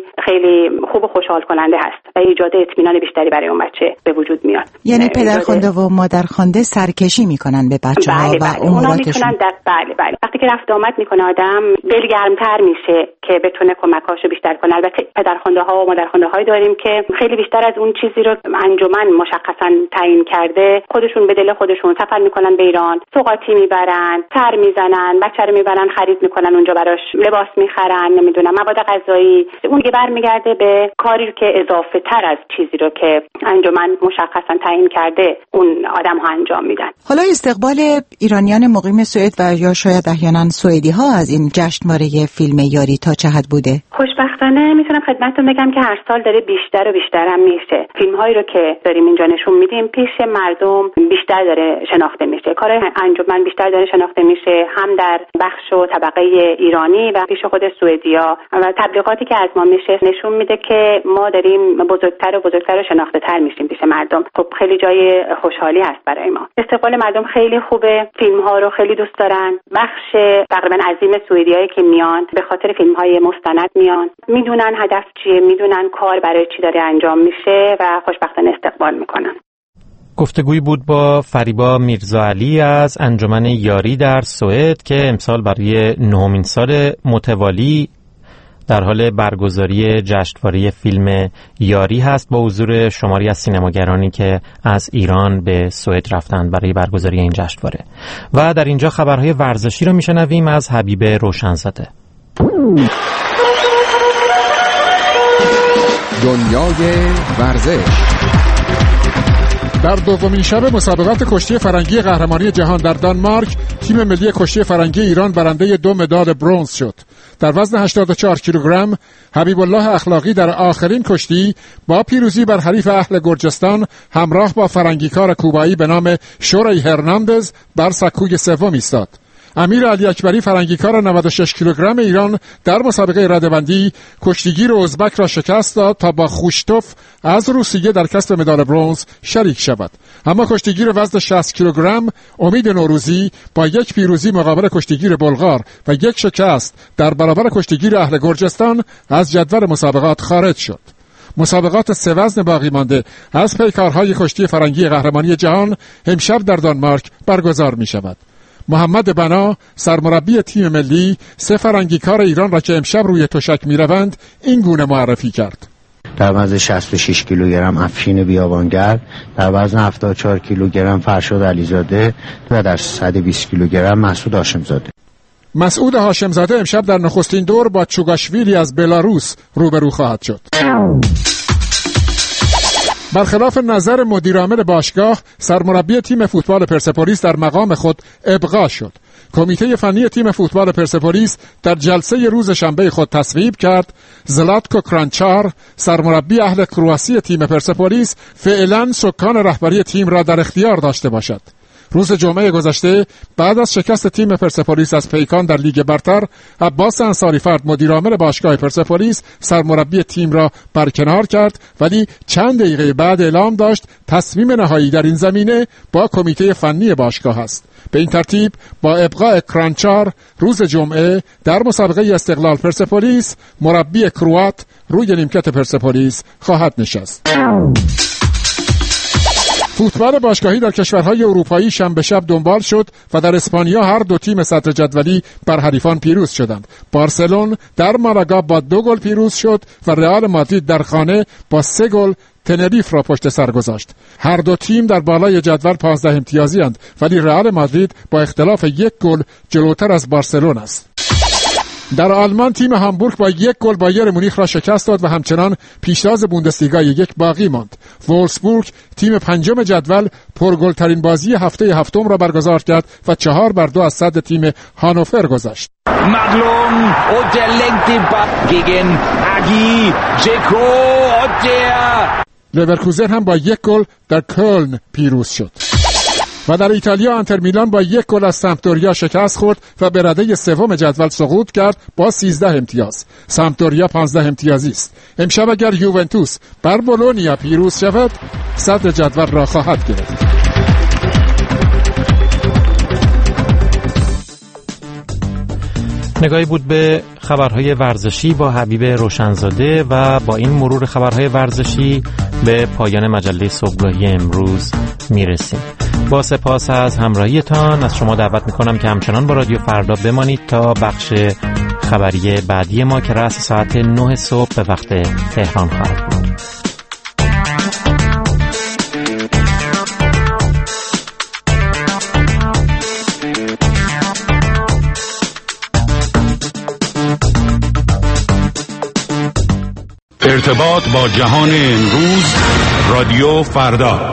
خیلی خوب و خوشحال کننده هست و ایجاد اطمینان بیشتری برای اون بچه به وجود میاد. یعنی پدرخوانده و مادرخوانده سرکشی میکنن به بچه‌ها و اموراتشون. بله. وقتی که رفت آمد میکنه آدم دلگرمتر میشه که بتونه کمکاشو بیشتر کنه. البته پدرخوانده ها و مادرخوانده هایی داریم که خیلی بیشتر از اون چیزی رو انجمن مشخصا تعیین کرده خودشون به دل خودشون سفر میکنن به ایران، سوغاتی میبرن، سر میزنن، بچه رو میبرن خرید میکنن، اونجا براش لباس میخرن، نمیدونم مواد غذایی. اون دیگه برمیگرده به کاری که اضافه تر از چیزی رو که انجمن مشخصا تعیین کرده اون آدم ها انجام میدن. حالا استقبال ایرانیان مقیم سوئد و یا شاید احیانا سوئدی ها از این جشنواره فیلم یاری تا چه حد بوده؟ خوشبختانه میتونم خدمتتون بگم که هر سال داره بیشتر و بیشتر هم میشه. فیلم هایی رو که داریم اینجا نشون میدیم پیش مردم بیشتر داره شناخته میشه. کار انجمن بیشتر داره شناخته میشه، هم در بخش و طبقه ایرانی و پیش خود سوئدیا و تبلیغاتی که از ما میشه نشون میده که ما داریم بزرگتر و بزرگتر و شناخته تر میشیم پیش مردم. خب خیلی جای خوشحالی هست برای ما. استقبال مردم خیلی خوبه، فیلم ها رو خیلی دوست دارن. بخش تقریبا عظیم سوئدیایی که میان به خاطر فیلم های مستند میان، میدونن هدف چیه، میدونن کار برای چی داره انجام میشه و خوشبختانه استقبال میکنن. گفتگویی بود با فریبا میرزاعلی از انجمن یاری در سوئد که امسال برای 9مین سال متوالی در حال برگزاری جشنواره فیلم یاری هست با حضور شماری از سینماگرانی که از ایران به سوئد رفتند برای برگزاری این جشنواره. و در اینجا خبرهای ورزشی رو میشنویم از حبیب روشنزاده. دنیای ورزش. در دومین شب مسابقات کشتی فرنگی قهرمانی جهان در دانمارک، تیم ملی کشتی فرنگی ایران برنده 2 مدال برنز شد. در وزن 84 کیلوگرم، حبیب الله اخلاقی در آخرین کشتی با پیروزی بر حریف اهل گرجستان همراه با فرنگیکار کوبایی به نام شوری هرناندز بر سکوی سوم ایستاد. امیر علی اکبری فرنگیکار 96 کیلوگرم ایران در مسابقه رده‌بندی کشتیگیر ازبک را شکست داد تا با خوشتوف از روسیه در کسب مدال برنز شریک شود. اما کشتیگیر وزن 60 کیلوگرم امید نوروزی با یک پیروزی مقابل کشتیگیر بلغار و یک شکست در برابر کشتیگیر اهل گرجستان از جدول مسابقات خارج شد. مسابقات 3 وزن باقی مانده از پیکارهای کشتی فرنگی قهرمانی جهان امشب در دانمارک برگزار می شود. محمد بنا سرمربی تیم ملی 3 فرنگیکار ایران را که امشب روی تشک می‌روند این گونه معرفی کرد. در وزن 66 کیلوگرم افشین بیابانگر، در وزن 74 کیلوگرم فرشاد علیزاده و در 120 کیلوگرم مسعود هاشمزاده. مسعود هاشمزاده امشب در نخستین دور با چوگاشویلی از بلاروس روبرو خواهد شد. برخلاف نظر مدیرعامل باشگاه، سرمربی تیم فوتبال پرسپولیس در مقام خود ابقا شد. کمیته فنی تیم فوتبال پرسپولیس در جلسه روز شنبه خود تصویب کرد زلاتکو کرانچار، سرمربی اهل کرواسی تیم پرسپولیس، فعلا سکان رهبری تیم را در اختیار داشته باشد. روز جمعه گذشته بعد از شکست تیم پرسپولیس از پیکان در لیگ برتر، عباس انصاری‌فرد مدیرعامل باشگاه پرسپولیس سرمربی تیم را برکنار کرد، ولی چند دقیقه بعد اعلام داشت تصمیم نهایی در این زمینه با کمیته فنی باشگاه است. به این ترتیب با ابقاء کرانچار روز جمعه در مسابقه استقلال پرسپولیس مربی کروات روی نیمکت پرسپولیس خواهد نشست. فوتبال باشگاهی در کشورهای اروپایی شنبه شب دنبال شد و در اسپانیا هر دو تیم صدر جدولی بر حریفان پیروز شدند. بارسلون در مالاگا با 2 گل پیروز شد و رئال مادرید در خانه با 3 گل تنریف را پشت سر گذاشت. هر دو تیم در بالای جدول 15 امتیازی اند، ولی رئال مادرید با اختلاف 1 گل جلوتر از بارسلون است. در آلمان تیم هامبورگ با 1 گل بایر مونیخ را شکست داد و همچنان پیشتاز بوندسلیگا 1 باقی ماند. وولفسبورگ تیم 5 جدول پرگلترین بازی هفته هفتم را برگزار کرد و 4-2 از صدر تیم هانوفر گذشت. Maglung und der lenkt den Ball gegen Agi Dzeko und der لورکوزن هم با 1 گل در کلن پیروز شد. و در ایتالیا انتر میلان با 1 گل از سمپدوریا شکست خورد و به رده 3 جدول سقوط کرد با 13 امتیاز. سمپدوریا 15 امتیازی است. امشب اگر یوونتوس بر بولونیا پیروز شود، صدر جدول را خواهد گرفت. نگاهی بود به خبرهای ورزشی با حبیب روشنزاده و با این مرور خبرهای ورزشی به پایان مجله صبحگاهی امروز میرسیم. با سپاس از همراهیتان از شما دعوت میکنم که همچنان با رادیو فردا بمانید تا بخش خبری بعدی ما که رأس ساعت 9 صبح به وقت تهران خواهد بود. ارتباط با جهان امروز، رادیو فردا.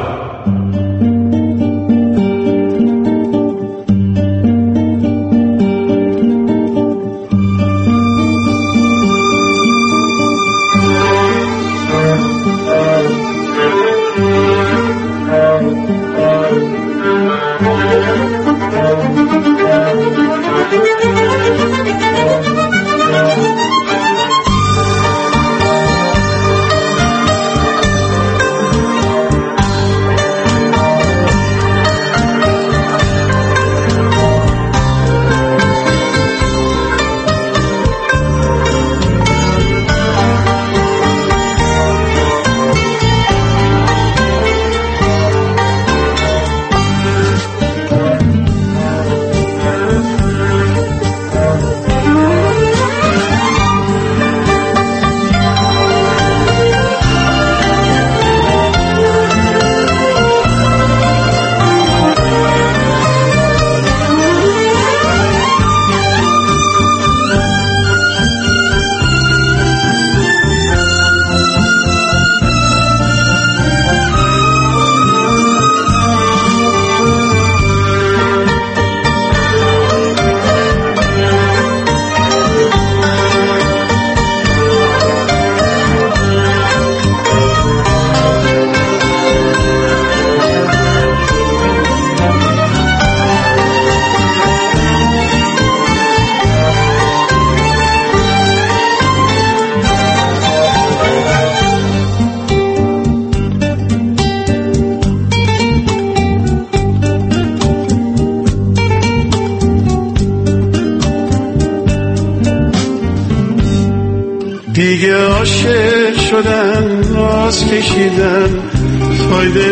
دیگه عاشق شدن، راز کشیدن، فایده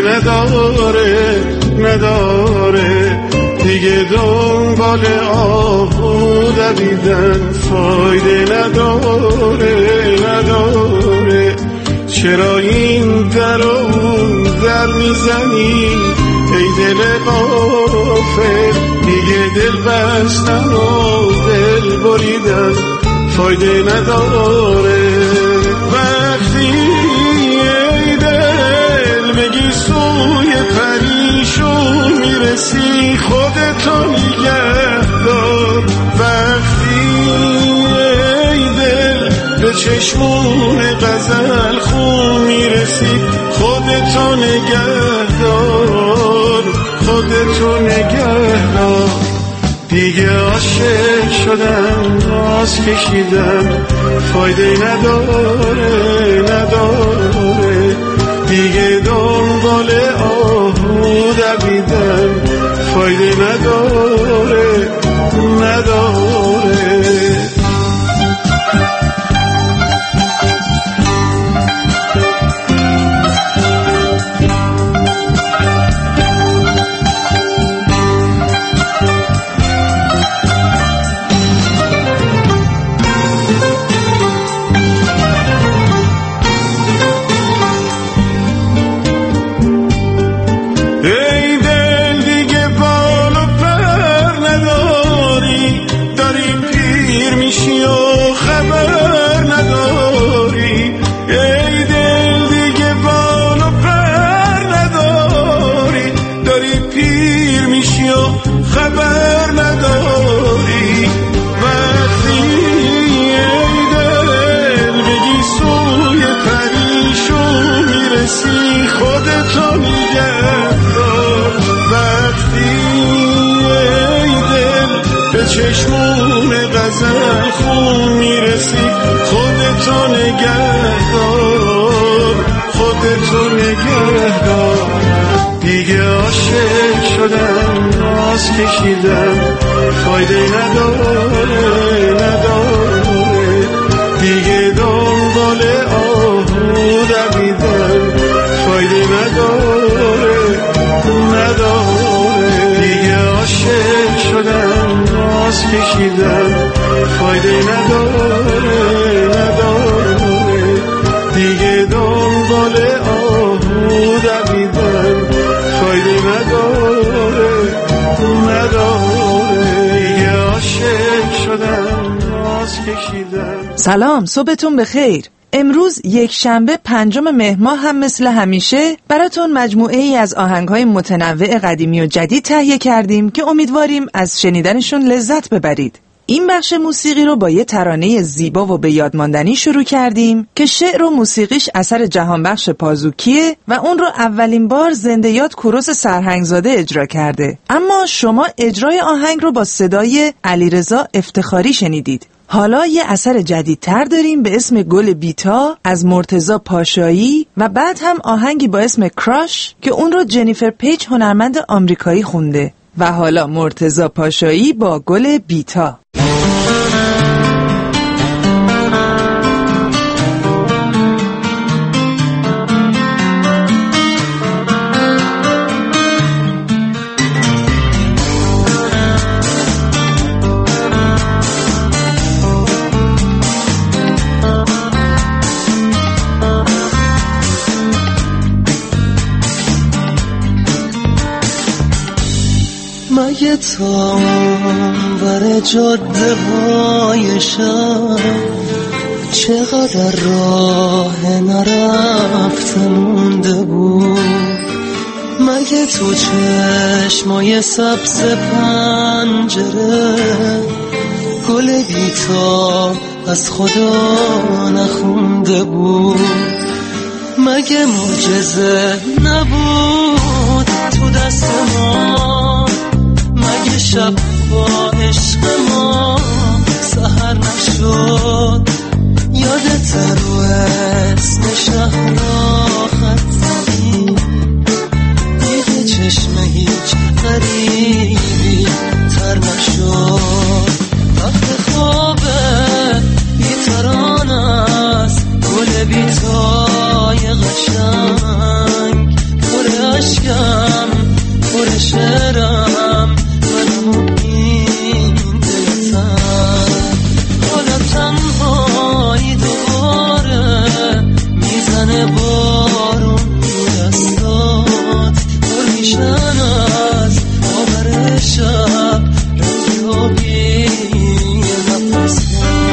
نداره دیگه دنبال آهو دویدن، فایده نداره چرا این در و اون در میزنی ای دل غافل، دیگه دل بستن و دل بریدن فایده نداره. وقتی ای دل بگی سوی پریشون میرسی خودتو نگه دار، وقتی ای دل به چشمون غزل خون میرسی خودتو نگه دار، خودتو نگه دار. دیگه عاشق شدم، راز کشیدم، فایده نداره دیگه دنبال آهو دویدم، فایده نداره چشمون غزل خون میرسی خودتو نگه دار، خودتو نگه دار. دیگه عاشق شدم ناز کشیدم فایده نداره دیگه دنبال آهو دویدم فایده نداره دیگه عاشق شدم ناز کشیدم فایده نداره دیگه دنبال آهو دویدم فایده نداره دیگه عاشق شدم ناز کشیدم. سلام، صبحتون بخیر. امروز یک شنبه 5 مهر ماه هم مثل همیشه براتون مجموعه ای از آهنگ‌های متنوع قدیمی و جدید تهیه کردیم که امیدواریم از شنیدنشون لذت ببرید. این بخش موسیقی رو با یه ترانه زیبا و به یاد ماندنی شروع کردیم که شعر و موسیقیش اثر جهانبخش پازوکیه و اون رو اولین بار زنده یاد کوروش سرهنگزاده اجرا کرده. اما شما اجرای آهنگ رو با صدای علیرضا افتخاری شنیدید. حالا یه اثر جدیدتر داریم به اسم گل بیتا از مرتضی پاشایی و بعد هم آهنگی با اسم کراش که اون رو جنیفر پیج هنرمند آمریکایی خونده. و حالا مرتضی پاشایی با گل بیتا. مگه تا ور جاده های شب چقدر راه نرفته مونده بود، مگه تو چشمای سبز پنجره گل بیتا از خدا نخونده بود، مگه معجزه نبود تو دست ما، مگه شب با عشق ما سحر نشد، یادت رو اسم شهر خط زدی، دیگه چشم هیچ غریبی تر نشد، وقت خوابه بیتران است گل بیتای قشنگ، پر عشقم پر شعرم منم این دلتن، حالا تنهایی دوباره میزنه بارون دستات، پر میشن از آبر شب رنگ آبی نفس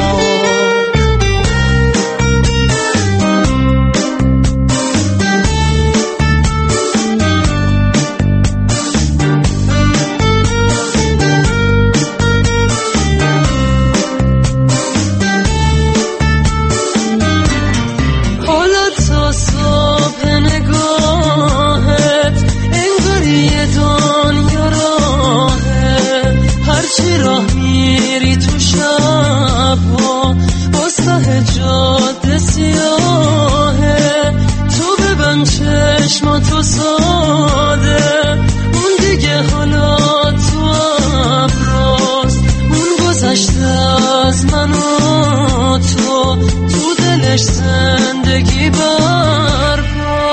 تو ساده، اون دیگه حالا تو ابراست، اون گذشته از من و تو دلش زندگی برپاست،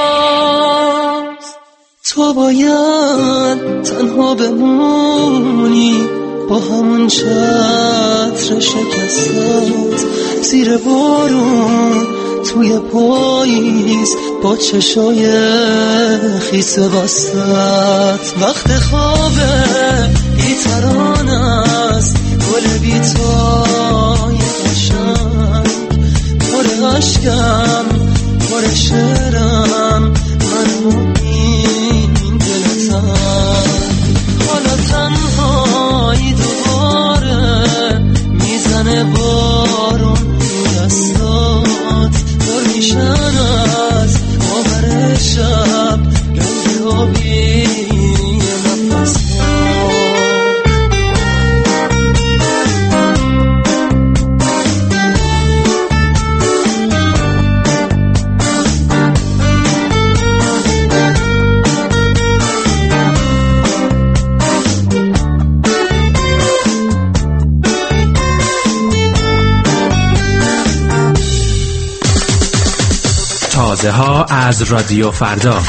تو باید تنها بمونی با همون چتر شکستت زیر بارون توی پاییز با چشای خیس وسط، وقت خوابه بیتران است گل بیتای قشنگ، پر عشقم پر شعرم منو این دلتن، حالا تنهایی دوباره میزنه بارون دستات، پر میشن از آبر شب رنگ آبی نفس تازه ها از رادیو فردا.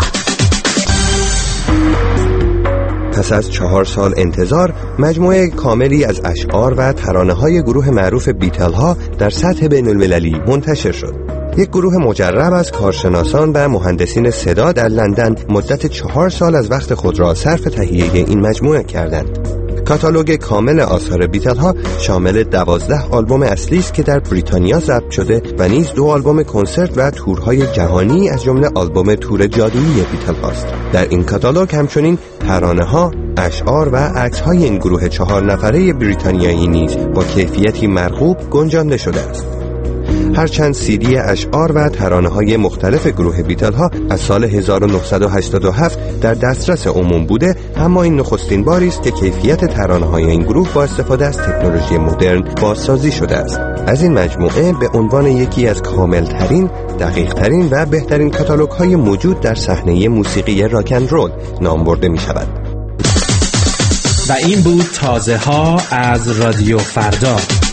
پس از 4 سال انتظار، مجموعه کاملی از اشعار و ترانه‌های گروه معروف بیتل ها در سطح بین‌المللی منتشر شد. یک گروه مجرب از کارشناسان و مهندسین صدا در لندن مدت 4 سال از وقت خود را صرف تهیه این مجموعه کردند. کاتالوگ کامل آثار بیتل ها شامل 12 آلبوم اصلی است که در بریتانیا ضبط شده و نیز 2 آلبوم کنسرت و تورهای جهانی از جمله آلبوم تور جادویی بیتل هاست. در این کاتالوگ همچنین ترانه ها، اشعار و عکس های این گروه 4 نفره بریتانیایی نیز با کیفیتی مرغوب گنجانده شده است. هرچند CD اشعار و ترانه‌های مختلف گروه بیتل ها از سال 1987 در دسترس عموم بوده، اما این نخستین باری است که کیفیت ترانه‌های این گروه با استفاده از تکنولوژی مدرن بازسازی شده است. از این مجموعه به عنوان یکی از کاملترین، دقیقترین و بهترین کاتالوگ‌های موجود در صحنه موسیقی راک اند رول نام برده می شود. و این بود تازه ها از رادیو فردا.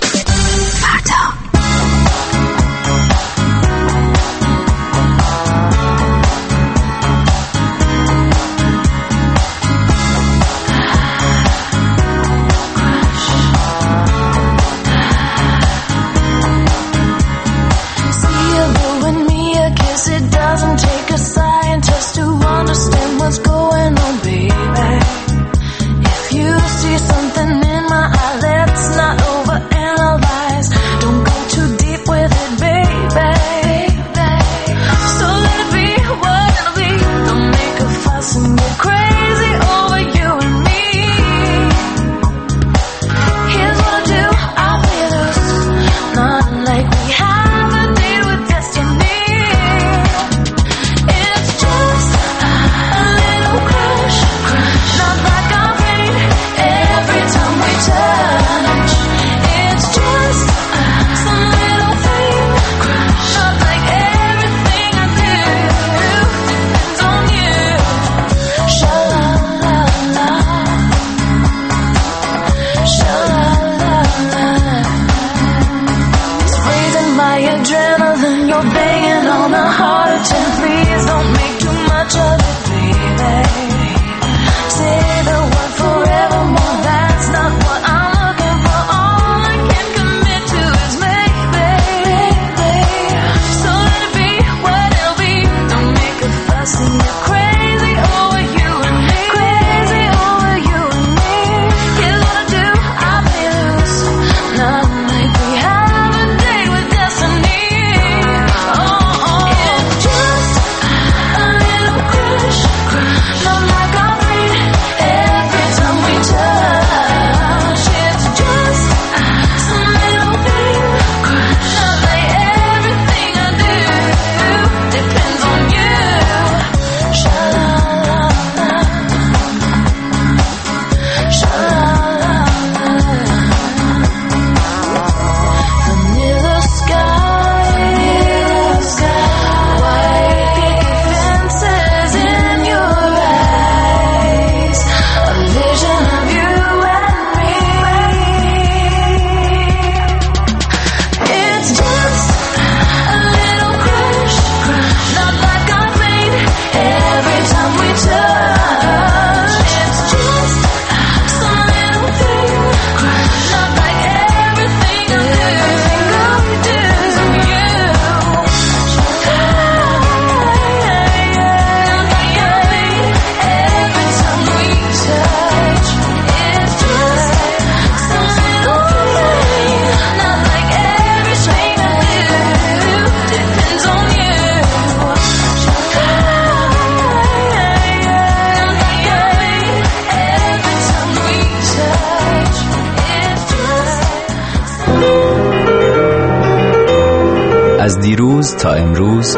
از دیروز تا امروز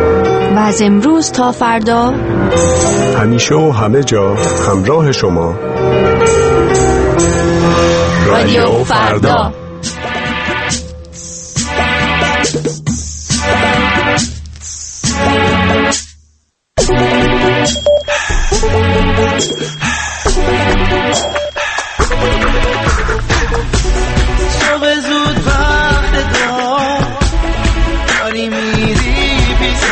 و از امروز تا فردا، همیشه و همه جا همراه شما. رادیو فردا. صبح زود وقت دار داری میری پیش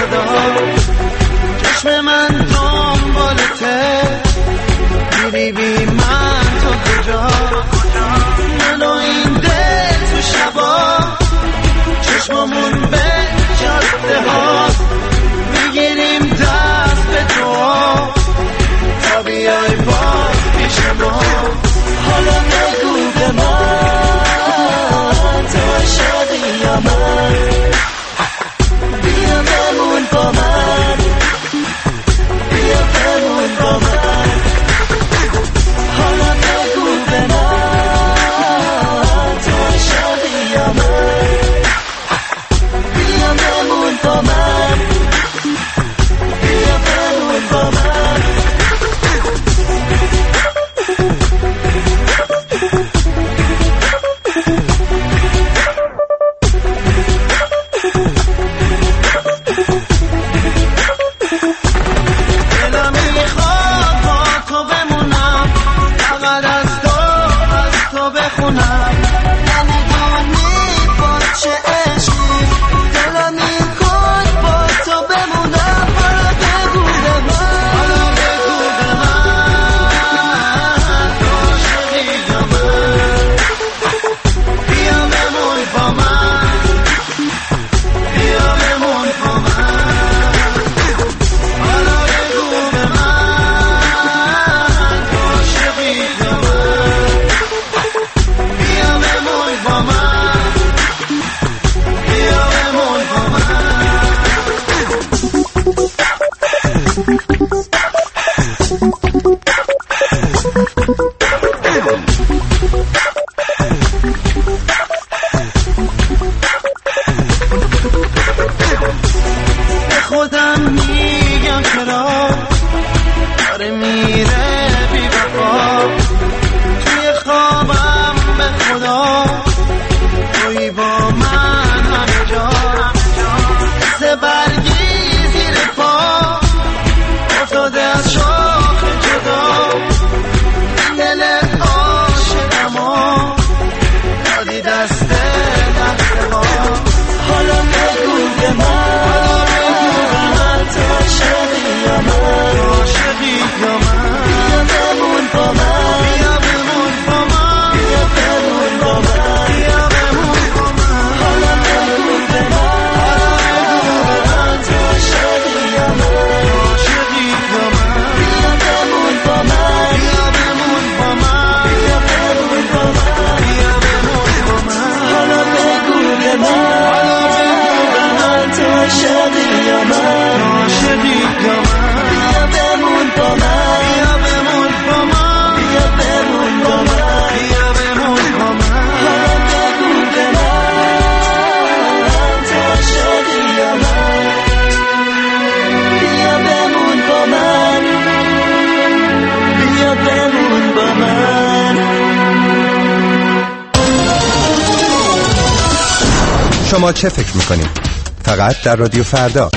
شما چه فکر میکنید؟ فقط در رادیو فردا.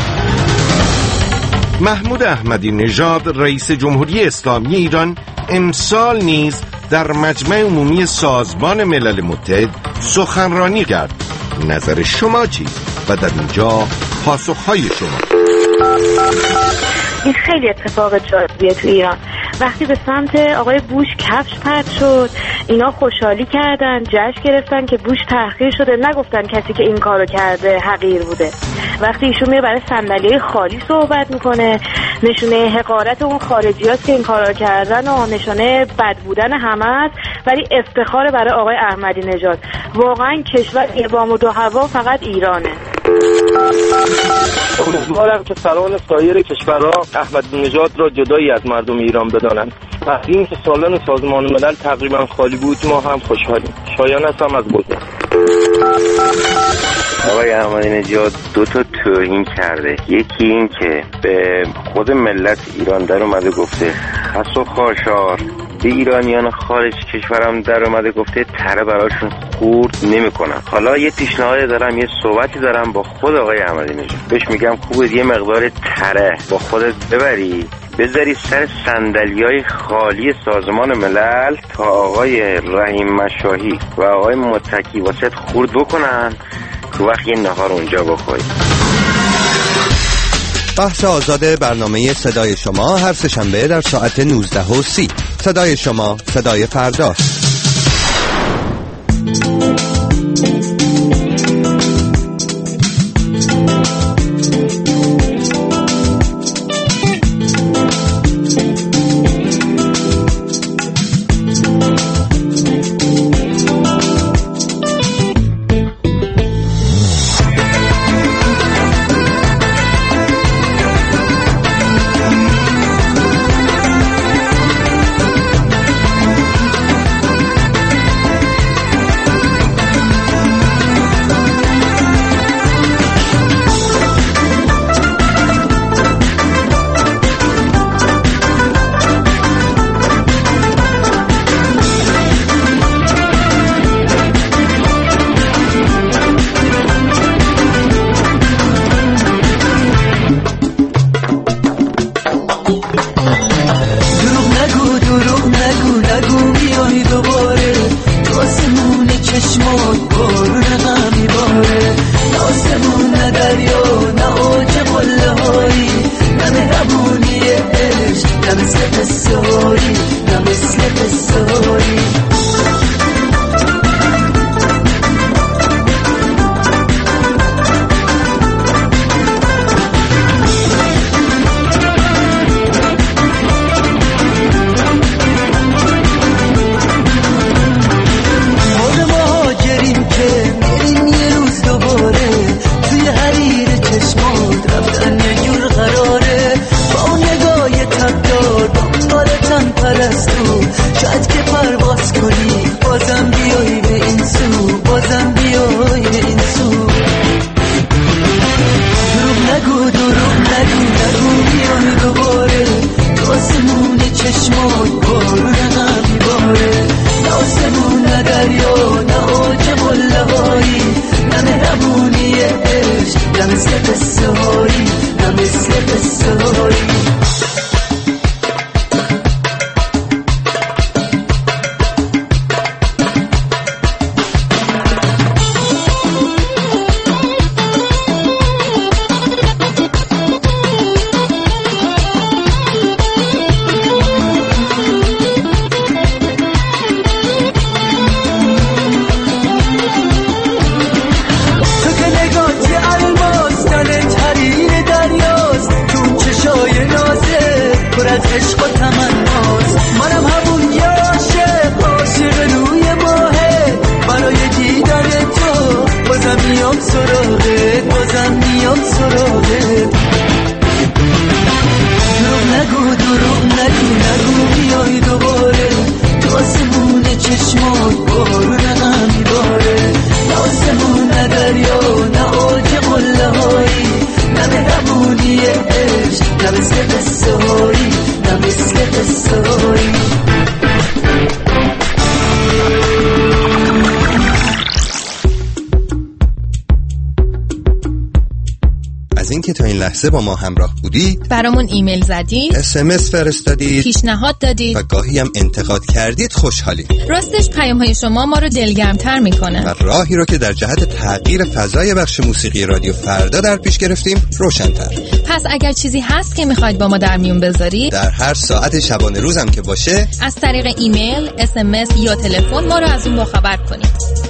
محمود احمدی نژاد رئیس جمهوری اسلامی ایران امسال نیز در مجمع عمومی سازمان ملل متحد سخنرانی کرد. نظر شما چیست؟ و در اینجا پاسخهای شما. این خیلی اتفاق جالبیه تو ایران. وقتی به سمت آقای بوش کفش پرت شد، اینا خوشحالی کردن، جشن گرفتن که بوش تحقیر شده، نگفتن کسی که این کارو کرده حقیر بوده. وقتی ایشون میره برای صندلی خالی صحبت میکنه، نشونه حقارت اون خارجیاست که این کارو کردن و نشانه بد بودن همه است، ولی افتخار برای آقای احمدی نژاد. واقعا کشور بام و دو هوا فقط ایرانه. امیدوارم که سران سایر کشورها احمدی نژاد را جدایی از مردم ایران بدانند. از این که سالن سازمان ملل تقریبا خالی بود ما هم خوشحالیم. شایان هستم از بزرگ. آقای احمدی نژاد دو تا توهین کرده. یکی این که به خود ملت ایران در اومده گفته خس و خاشار، به ایرانیان خارج کشورم در اومده گفته تره براشون خورد نمیکنن. حالا یه پیشنهاد دارم، یه صحبتی دارم با خود آقای احمدی نژاد. بهش میگم خوبه یه مقدار تره با خودت ببری، بذاری سر صندلیای خالی سازمان ملل تا آقای رحیم مشاهی و آقای متکی واسط خورد بکنن تو وقت یه نهار اونجا بخوری. بحث آزاد برنامه صدای شما هر سه‌شنبه در ساعت 19:30. صدای شما، صدای فردا. لحظه با ما همراه بودید، برامون ایمیل زدید، SMS فرستادید، پیشنهاد دادید و گاهی هم انتقاد کردید، خوشحالیم. راستش پیام‌های شما ما رو دلگرم‌تر میکنه و راهی رو که در جهت تغییر فضای بخش موسیقی رادیو فردا در پیش گرفتیم روشن‌تر. پس اگر چیزی هست که میخواید با ما در میون بذارید، در هر ساعت شبانه روزم که باشه، از طریق ایمیل، SMS یا تلفن ما رو از اون باخبر کنید.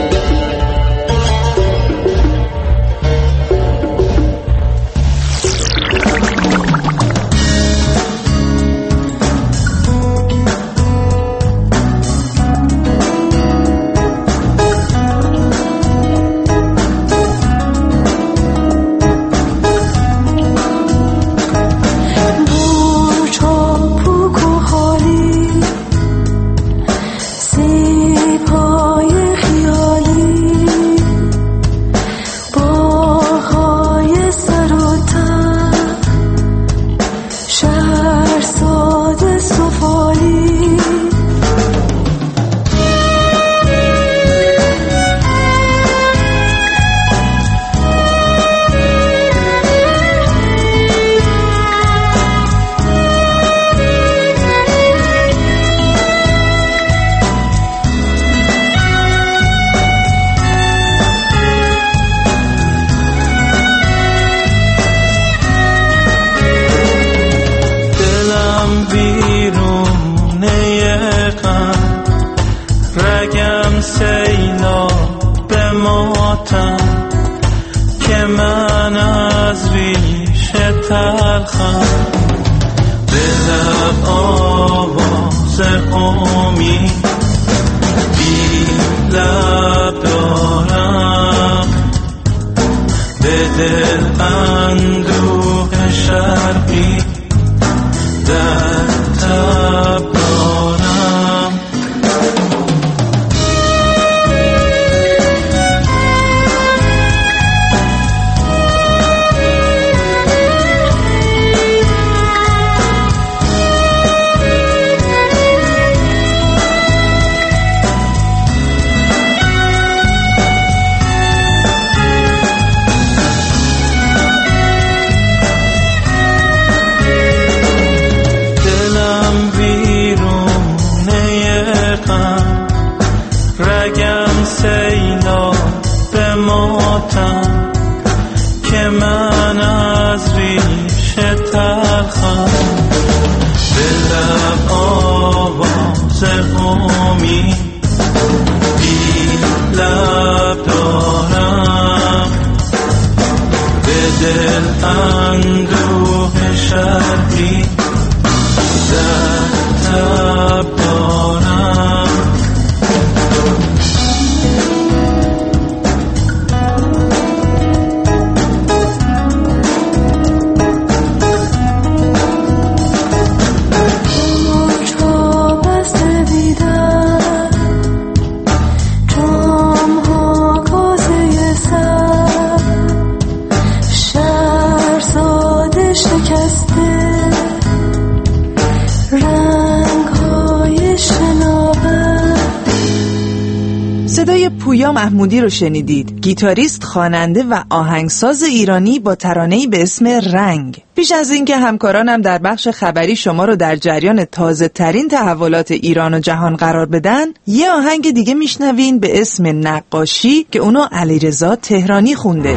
صدای پویا محمودی رو شنیدید، گیتاریست، خواننده و آهنگساز ایرانی با ترانه‌ای به اسم رنگ. پیش از اینکه همکارانم در بخش خبری شما رو در جریان تازه ترین تحولات ایران و جهان قرار بدن، یه آهنگ دیگه میشنوین به اسم نقاشی که اونو علیرضا تهرانی خونده.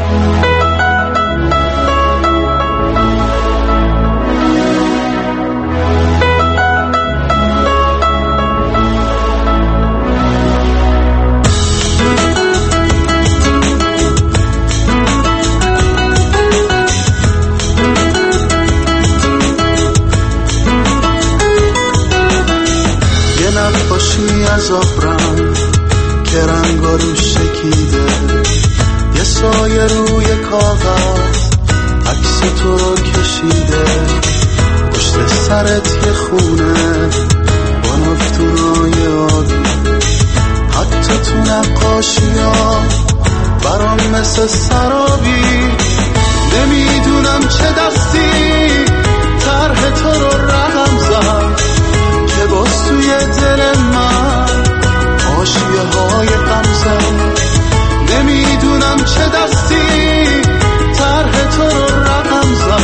از آبرنگ که رنگا رو شکیده، یه سایه روی کاغذ عکس تو رو کشیده، پشت سرت یه خونه با نفتونای آبی، حتی تو نقاشی ها برام مثل سرابی. نمیدونم چه دستی طرح تو رو رقم زد که باز توی دل من حاشیه های غم زد. نمیدونم چه دستی طرح تو رو رقم زد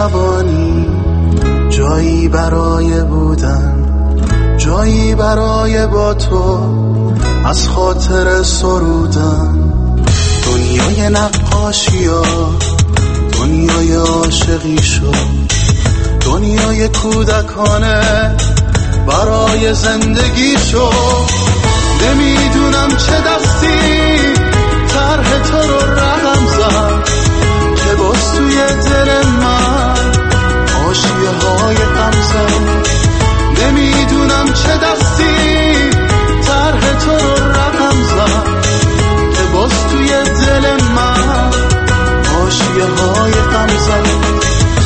جوانی، جایی برای بودن، جایی برای با تو از خاطر سرودن. دنیای نقاشیا، دنیای عاشقی شد، دنیای کودکانه برای زندگی شد. نمیدونم چه دستی طرح تو رو رقم زد که باز توی دل من حاشیه های غم زد. نمیدونم چه دستی طرح تو رو رقم زد که باز توی دل من حاشیه های غم زد.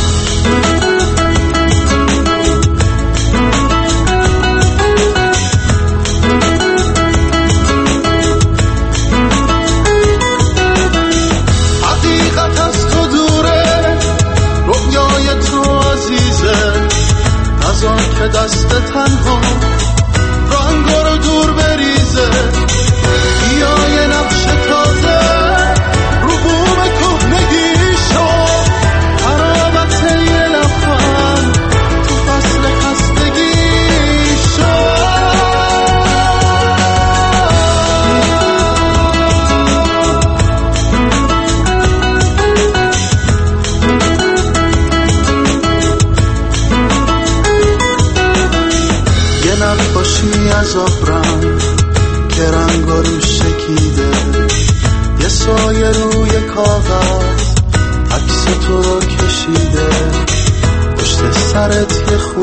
که دست تنها رنگا رو دور بریزه، بیا یه نقش تازه رو بوم کهنگی شو، حرامت یه لبخند تو فصل خستگی شو. نقاشی از آبرنگ که رنگا رو شکیده، یه سایه روی کاغذ عکس تو رو کشیده، پشت سرت یه